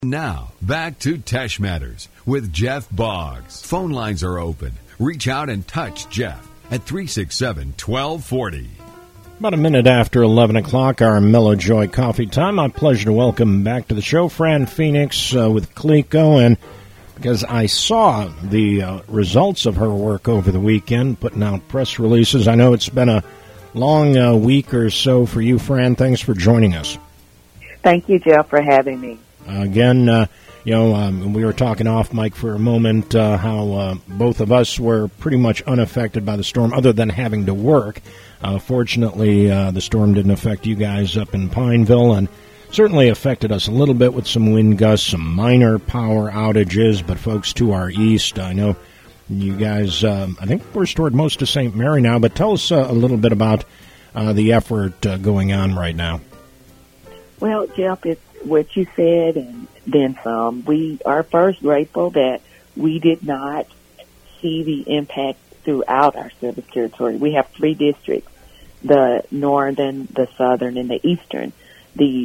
Now, back to Tesh Matters with Jeff Boggs. Phone lines are open. Reach out and touch Jeff at 367-1240. About a minute after 11 o'clock, our Mellow Joy Coffee Time. My pleasure to welcome back to the show Fran Phoenix with Cleco. And because I saw the results of her work over the weekend, putting out press releases. I know it's been a long week or so for you, Fran. Thanks for joining us. Thank you, Jeff, for having me. Again, we were talking off mic for a moment how both of us were pretty much unaffected by the storm other than having to work. Fortunately, the storm didn't affect you guys up in Pineville and certainly affected us a little bit with some wind gusts, some minor power outages, but folks to our east, I know you guys, I think we're restored most to St. Mary now, but tell us a little bit about the effort going on right now. Well, Jeff, it's what you said and then some. We are first grateful that we did not see the impact throughout our service territory. We have 3 districts, the northern, the southern, and the eastern. The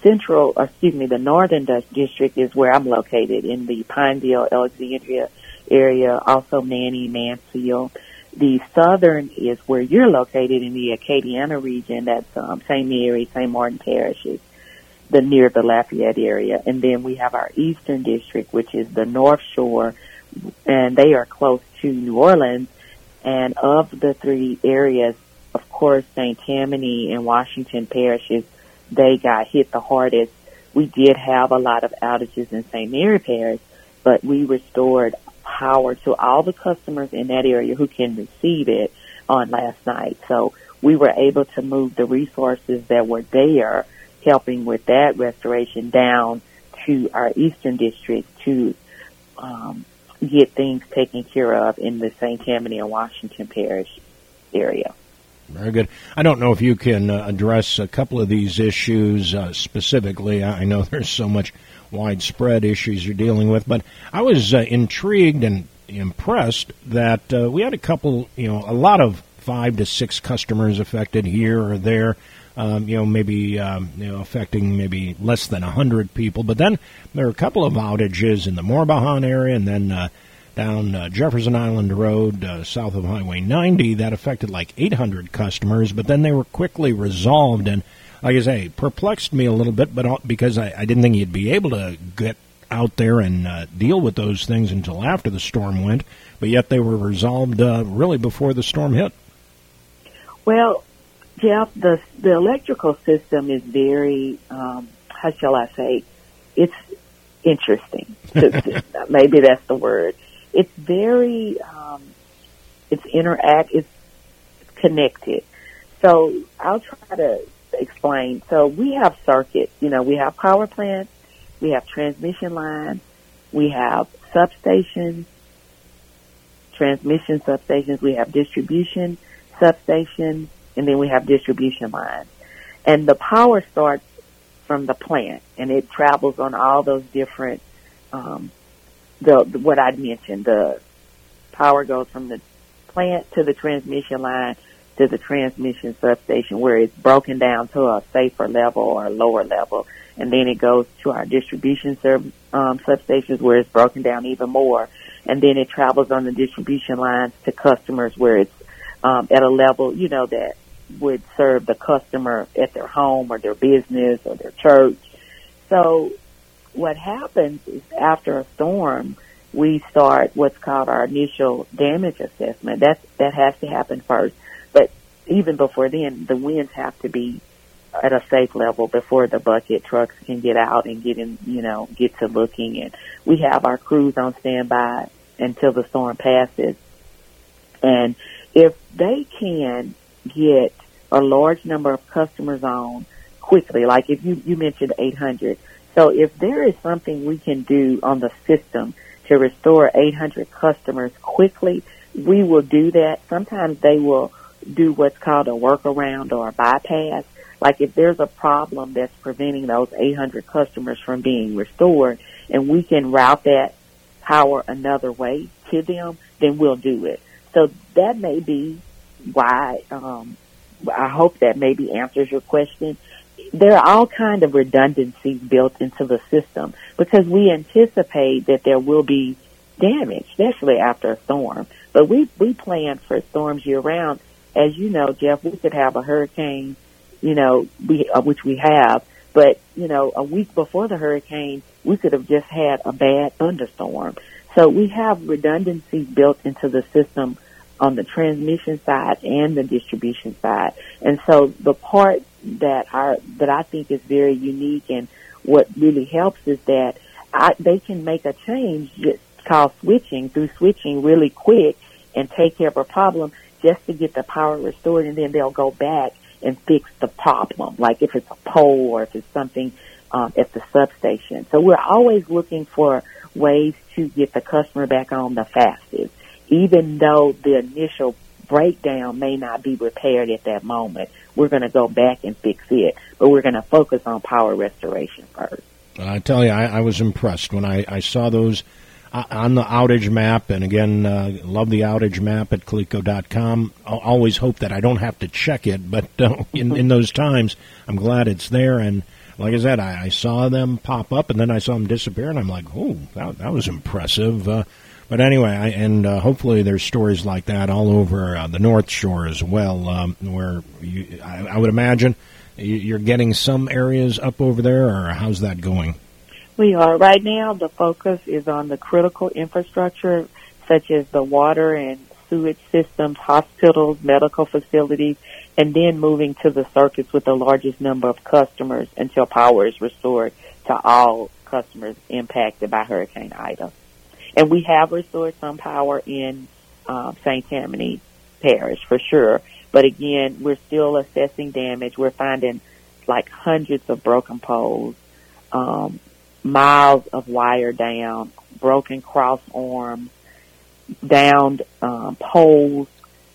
northern district is where I'm located in the Pineville, Alexandria area, also Manny, Mansfield. The southern is where you're located in the Acadiana region. That's St. Mary, St. Martin parishes, near the Lafayette area. And then we have our eastern district, which is the North Shore, and they are close to New Orleans. And of the 3 areas, of course, St. Tammany and Washington parishes, they got hit the hardest. We did have a lot of outages in St. Mary Parish, but we restored power to all the customers in that area who can receive it on last night. So we were able to move the resources that were there, helping with that restoration, down to our eastern district to get things taken care of in the St. Tammany and Washington Parish area. Very good. I don't know if you can address a couple of these issues specifically. I know there's so much widespread issues you're dealing with, but I was intrigued and impressed that we had a lot of 5 to 6 customers affected here or there, affecting maybe less than 100 people. But then there are a couple of outages in the Morbihan area and then down Jefferson Island Road, south of Highway 90, that affected like 800 customers, but then they were quickly resolved. And like I say, perplexed me a little bit, but because I didn't think you'd be able to get out there and deal with those things until after the storm went, but yet they were resolved really before the storm hit. Well, Jeff, the electrical system is very, how shall I say, it's interesting. Maybe that's the word. It's very, it's connected. So I'll try to explain. So we have circuits, we have power plants, we have transmission lines, we have substations, transmission substations, we have distribution substations, and then we have distribution lines. And the power starts from the plant, and it travels on all those different, what I mentioned. The power goes from the plant to the transmission line to the transmission substation, where it's broken down to a safer level or a lower level. And then it goes to our distribution substations, where it's broken down even more. And then it travels on the distribution lines to customers, where it's at a level, that would serve the customer at their home or their business or their church. So what happens is, after a storm, we start what's called our initial damage assessment. That has to happen first. But even before then, the winds have to be at a safe level before the bucket trucks can get out and get in, get to looking. And we have our crews on standby until the storm passes. And if they can get a large number of customers on quickly, like if you mentioned 800. So if there is something we can do on the system to restore 800 customers quickly, we will do that. Sometimes they will do what's called a workaround or a bypass. Like if there's a problem that's preventing those 800 customers from being restored, and we can route that power another way to them, then we'll do it. So that may be why, I hope that maybe answers your question. there are all kinds of redundancies built into the system because we anticipate that there will be damage, especially after a storm. But we plan for storms year round. As you know, Jeff, we could have a hurricane, which we have, but, a week before the hurricane, we could have just had a bad thunderstorm. So we have redundancies built into the system on the transmission side and the distribution side. And so the part that I think is very unique and what really helps is that they can make a change called switching really quick and take care of a problem just to get the power restored, and then they'll go back and fix the problem, like if it's a pole or if it's something at the substation. So we're always looking for ways to get the customer back on the fastest, even though the initial breakdown may not be repaired at that moment. We're going to go back and fix it, but we're going to focus on power restoration first. I tell you, I was impressed when I saw those on the outage map, and again, love the outage map at Coleco.com. I'll always hope that I don't have to check it, but in those times, I'm glad it's there. And like I said, I saw them pop up, and then I saw them disappear, and I'm like, oh, that was impressive. But anyway, hopefully there's stories like that all over the North Shore as well, where I would imagine you're getting some areas up over there, or how's that going? We are. Right now, the focus is on the critical infrastructure, such as the water and sewage systems, hospitals, medical facilities, and then moving to the circuits with the largest number of customers until power is restored to all customers impacted by Hurricane Ida. And we have restored some power in St. Tammany Parish, for sure. But again, we're still assessing damage. We're finding like hundreds of broken poles, miles of wire down, broken cross arms, downed poles,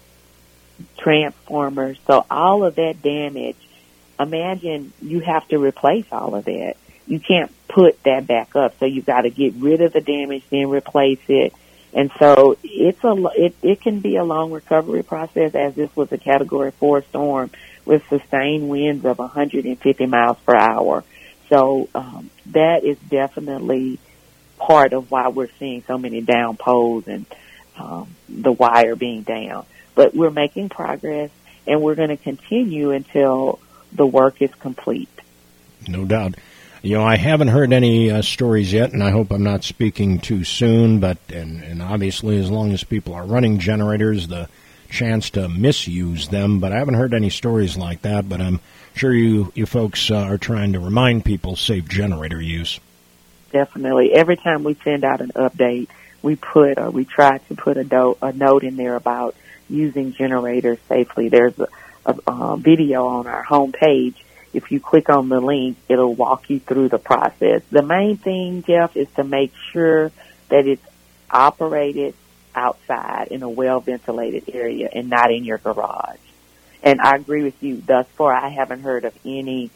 transformers. So all of that damage, imagine you have to replace all of that. You can't put that back up. So you've got to get rid of the damage, then replace it. And so it can be a long recovery process, as this was a Category 4 storm with sustained winds of 150 miles per hour. So that is definitely part of why we're seeing so many down poles and the wire being down. But we're making progress, and we're going to continue until the work is complete. No doubt. I haven't heard any stories yet, and I hope I'm not speaking too soon, but and obviously as long as people are running generators, the chance to misuse them, but I haven't heard any stories like that, but I'm sure you folks are trying to remind people safe generator use. Definitely. Every time we send out an update, we try to put a note in there about using generators safely. There's a video on our homepage. If you click on the link, it'll walk you through the process. The main thing, Jeff, is to make sure that it's operated outside in a well-ventilated area and not in your garage. And I agree with you. Thus far, I haven't heard of any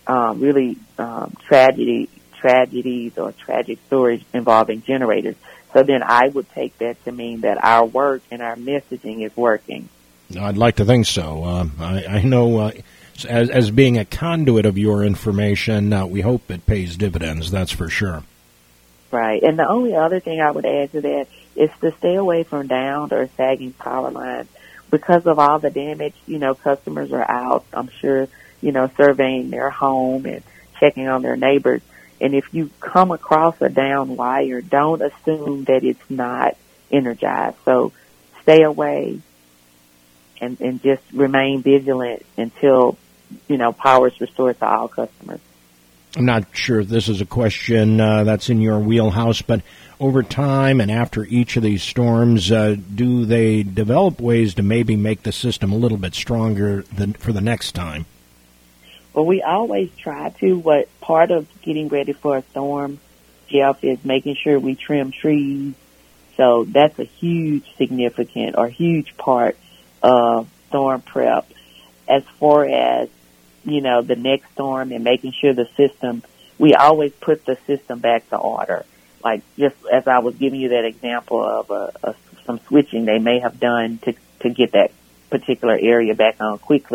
tragedies or tragic stories involving generators. So then I would take that to mean that our work and our messaging is working. I'd like to think so. I know as being a conduit of your information, we hope it pays dividends, that's for sure. Right. And the only other thing I would add to that is to stay away from downed or sagging power lines. Because of all the damage, customers are out, I'm sure, surveying their home and checking on their neighbors. And if you come across a down wire, don't assume that it's not energized. So stay away and just remain vigilant until, power is restored to all customers. I'm not sure if this is a question that's in your wheelhouse, but over time and after each of these storms, do they develop ways to maybe make the system a little bit stronger for the next time? Well, we always try to. What part of getting ready for a storm, Jeff, is making sure we trim trees. So that's a huge part of storm prep. As far as, the next storm and making sure the system, we always put the system back to order. Like just as I was giving you that example of some switching they may have done to get that particular area back on quickly.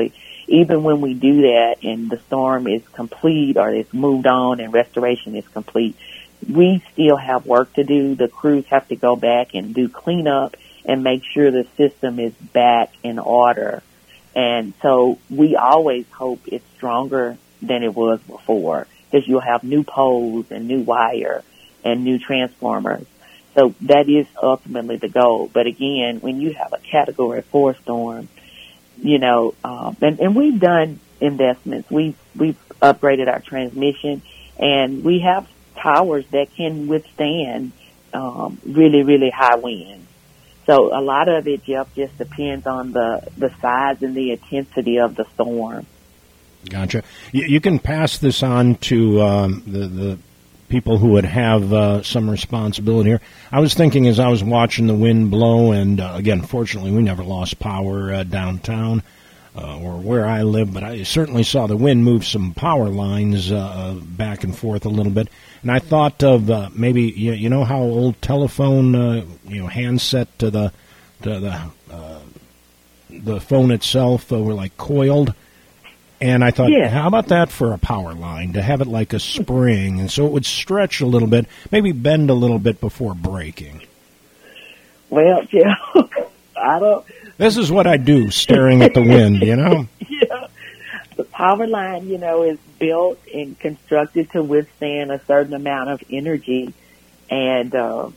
even when we do that and the storm is complete or it's moved on and restoration is complete, we still have work to do. The crews have to go back and do cleanup and make sure the system is back in order. And so we always hope it's stronger than it was before, because you'll have new poles and new wire and new transformers. So that is ultimately the goal. But again, when you have a Category 4 storm, you know, and we've done investments. We've upgraded our transmission, and we have towers that can withstand really, really high winds. So a lot of it, Jeff, just depends on the size and the intensity of the storm. Gotcha. You can pass this on to the people who would have some responsibility here. I was thinking as I was watching the wind blow, and again, fortunately, we never lost power downtown or where I live, but I certainly saw the wind move some power lines back and forth a little bit. And I thought of maybe, you know how old telephone, handset to the phone itself were like coiled. And I thought, How about that for a power line, to have it like a spring, and so it would stretch a little bit, maybe bend a little bit before breaking? Well, yeah, I don't. This is what I do, staring at the wind, you know? Yeah. The power line, is built and constructed to withstand a certain amount of energy. And I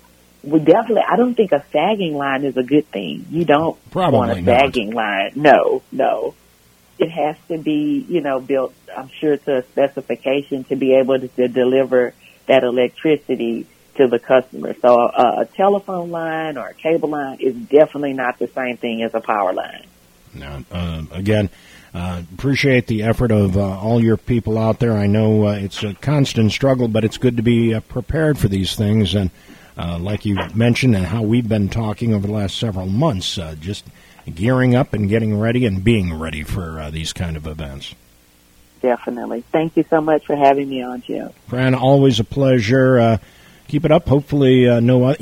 don't think a sagging line is a good thing. You don't want a sagging line. No. It has to be, built, I'm sure, to a specification to be able to deliver that electricity to the customer. So a telephone line or a cable line is definitely not the same thing as a power line. No, again, appreciate the effort of all your people out there. I know it's a constant struggle, but it's good to be prepared for these things. And like you mentioned, and how we've been talking over the last several months, just gearing up and getting ready and being ready for these kind of events. Definitely. Thank you so much for having me on, Jim. Fran, always a pleasure. Keep it up. Hopefully, you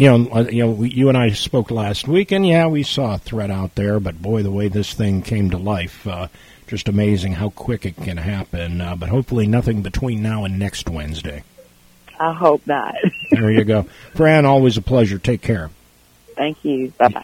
and I spoke last week, and we saw a threat out there, but boy, the way this thing came to life, just amazing how quick it can happen. But hopefully nothing between now and next Wednesday. I hope not. There you go. Fran, always a pleasure. Take care. Thank you. Bye-bye.